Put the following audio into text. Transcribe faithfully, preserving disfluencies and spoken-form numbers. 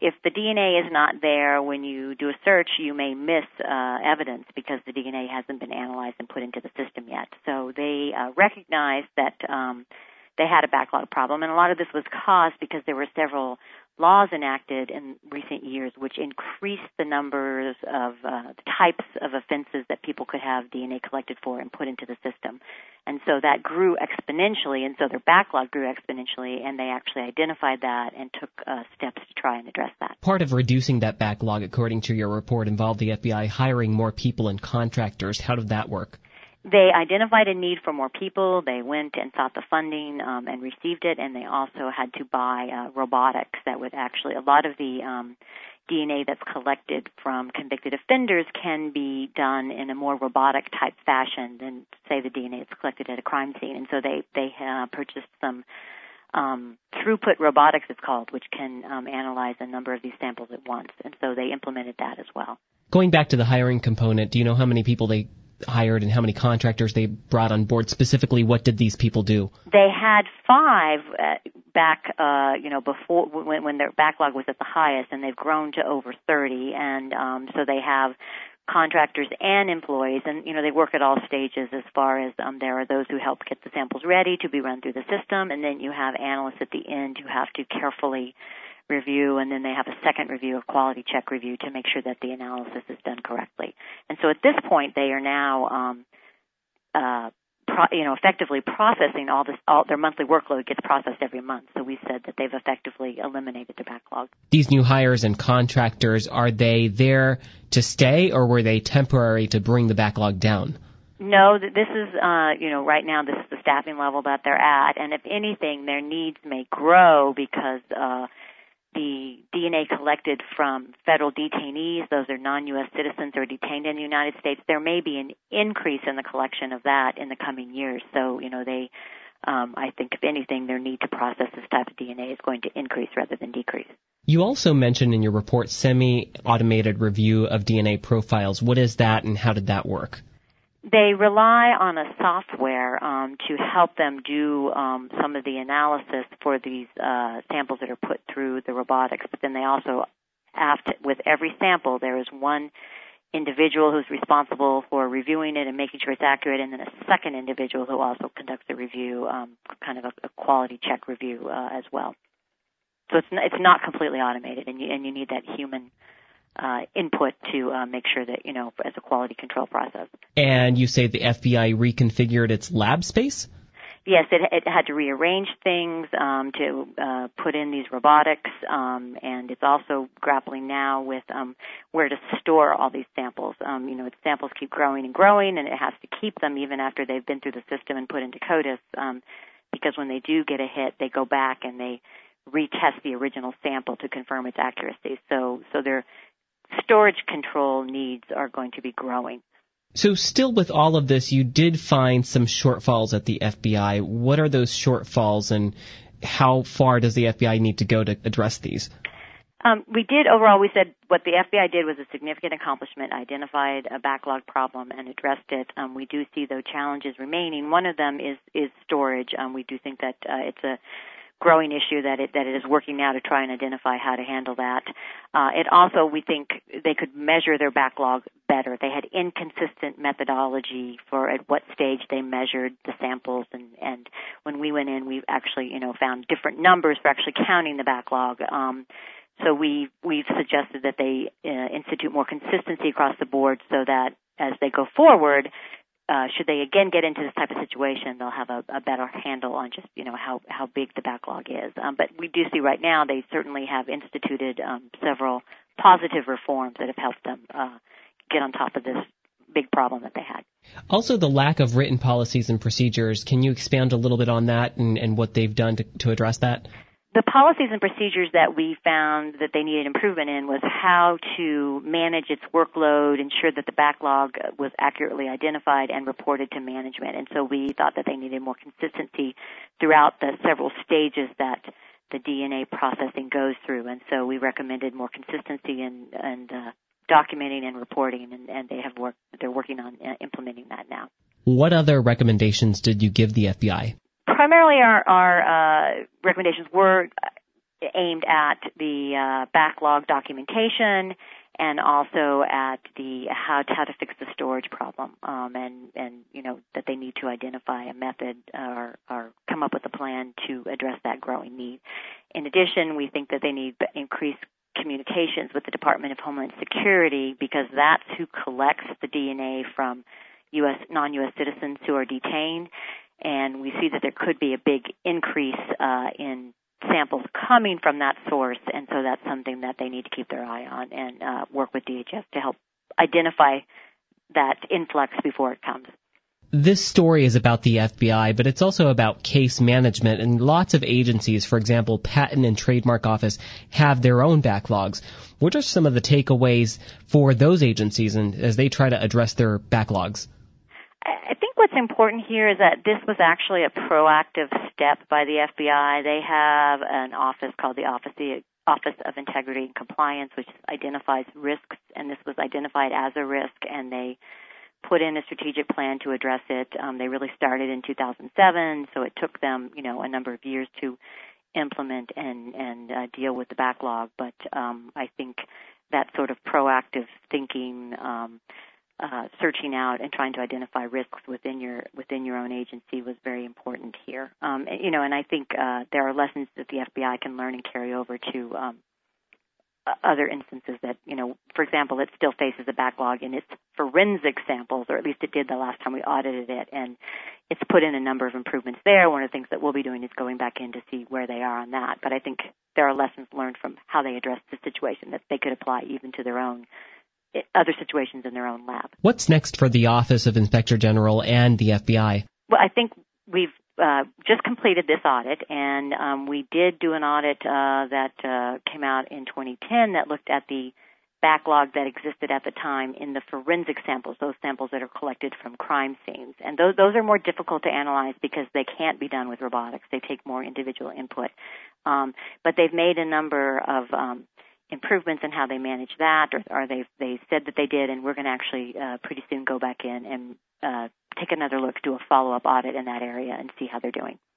if the D N A is not there when you do a search, you may miss uh, evidence because the D N A hasn't been analyzed and put into the system yet. So they uh, recognized that um, they had a backlog problem, and a lot of this was caused because there were several laws enacted in recent years which increased the numbers of uh, types of offenses that people could have D N A collected for and put into the system. And so that grew exponentially, and so their backlog grew exponentially, and they actually identified that and took uh, steps to try and address that. Part of reducing that backlog, according to your report, involved the F B I hiring more people and contractors. How did that work? They identified a need for more people. They went and sought the funding um, and received it, and they also had to buy uh, robotics that would actually, a lot of the um, D N A that's collected from convicted offenders can be done in a more robotic type fashion than, say, the D N A that's collected at a crime scene. And so they, they uh, purchased some um, throughput robotics, it's called, which can um, analyze a number of these samples at once. And so they implemented that as well. Going back to the hiring component, do you know how many people they hired and how many contractors they brought on board? Specifically, what did these people do? They had five uh, back, uh, you know, before when, when their backlog was at the highest, and they've grown to over thirty. And um, so they have contractors and employees, and you know they work at all stages. As far as um, there are those who help get the samples ready to be run through the system, and then you have analysts at the end who have to carefully review, and then they have a second review, a quality check review, to make sure that the analysis is done correctly. And so at this point, they are now, um, uh, pro, you know, effectively processing all this. All their monthly workload gets processed every month. So we said that they've effectively eliminated the backlog. These new hires and contractors, are they there to stay, or were they temporary to bring the backlog down? No, this is, uh, you know, right now this is the staffing level that they're at, and if anything, their needs may grow because uh, the D N A collected from federal detainees, those are non-U S citizens or detained in the United States, there may be an increase in the collection of that in the coming years. So, you know, they, um, I think, if anything, their need to process this type of D N A is going to increase rather than decrease. You also mentioned in your report semi-automated review of D N A profiles. What is that, and how did that work? They rely on a software um, to help them do um, some of the analysis for these uh, samples that are put through the robotics. But then they also have to, with every sample, there is one individual who's responsible for reviewing it and making sure it's accurate, and then a second individual who also conducts the review, um, kind of a, a quality check review uh, as well. So it's not, it's not completely automated, and you, and you need that human Uh, input to uh, make sure that, you know, as a quality control process. And you say the F B I reconfigured its lab space? Yes, it, it had to rearrange things um, to uh, put in these robotics, um, and it's also grappling now with um, where to store all these samples. Um, you know, its samples keep growing and growing, and it has to keep them even after they've been through the system and put into CODIS, um, because when they do get a hit, they go back and they retest the original sample to confirm its accuracy. So, so they're storage control needs are going to be growing. So still with all of this, you did find some shortfalls at the F B I. What are those shortfalls, and how far does the F B I need to go to address these? Um, we did, overall, we said what the F B I did was a significant accomplishment, identified a backlog problem and addressed it. Um, we do see, though, challenges remaining. One of them is, is storage. Um, we do think that uh, it's a growing issue that it that it is working now to try and identify how to handle that. Uh, it also, we think, they could measure their backlog better. They had inconsistent methodology for at what stage they measured the samples, and, and when we went in, we actually, you know, found different numbers for actually counting the backlog. Um, so we we've suggested that they uh, institute more consistency across the board, so that as they go forward, Uh, should they again get into this type of situation, they'll have a, a better handle on just, you know, how, how big the backlog is. Um, but we do see right now they certainly have instituted um, several positive reforms that have helped them uh, get on top of this big problem that they had. Also, the lack of written policies and procedures. Can you expand a little bit on that and, and what they've done to, to address that? The policies and procedures that we found that they needed improvement in was how to manage its workload, ensure that the backlog was accurately identified and reported to management. And so we thought that they needed more consistency throughout the several stages that the D N A processing goes through. And so we recommended more consistency in, and uh, documenting and reporting, and, and they have worked, they're working on uh, implementing that now. What other recommendations did you give the F B I? Primarily, our, our uh, recommendations were aimed at the uh, backlog documentation and also at the how to, how to fix the storage problem, um, and and you know that they need to identify a method or, or come up with a plan to address that growing need. In addition, we think that they need increased communications with the Department of Homeland Security because that's who collects the D N A from U S non-U S citizens who are detained, and we see that there could be a big increase uh, in samples coming from that source, and so that's something that they need to keep their eye on and uh, work with D H S to help identify that influx before it comes. This story is about the F B I, but it's also about case management, and lots of agencies, for example, Patent and Trademark Office, have their own backlogs. What are some of the takeaways for those agencies and as they try to address their backlogs? I think what's important here is that this was actually a proactive step by the F B I. They have an office called the Office Office of Integrity and Compliance, which identifies risks, and this was identified as a risk, and they put in a strategic plan to address it. Um, they really started in two thousand seven, so it took them, you know, a number of years to implement and and uh, deal with the backlog. But um, I think that sort of proactive thinking. Um, Uh, searching out and trying to identify risks within your within your own agency was very important here. Um, and, you know, and I think uh, there are lessons that the F B I can learn and carry over to um, other instances that, you know, for example, it still faces a backlog in its forensic samples, or at least it did the last time we audited it, and it's put in a number of improvements there. One of the things that we'll be doing is going back in to see where they are on that. But I think there are lessons learned from how they addressed the situation that they could apply even to their own other situations in their own lab. What's next for the Office of Inspector General and the F B I? Well, I think we've uh, just completed this audit, and um, we did do an audit uh, that uh, came out in twenty ten that looked at the backlog that existed at the time in the forensic samples, those samples that are collected from crime scenes. And those, those are more difficult to analyze because they can't be done with robotics. They take more individual input. Um, but they've made a number of um, improvements in how they manage that, or, or they they said that they did, and we're going to actually uh, pretty soon go back in and uh, take another look, do a follow-up audit in that area and see how they're doing.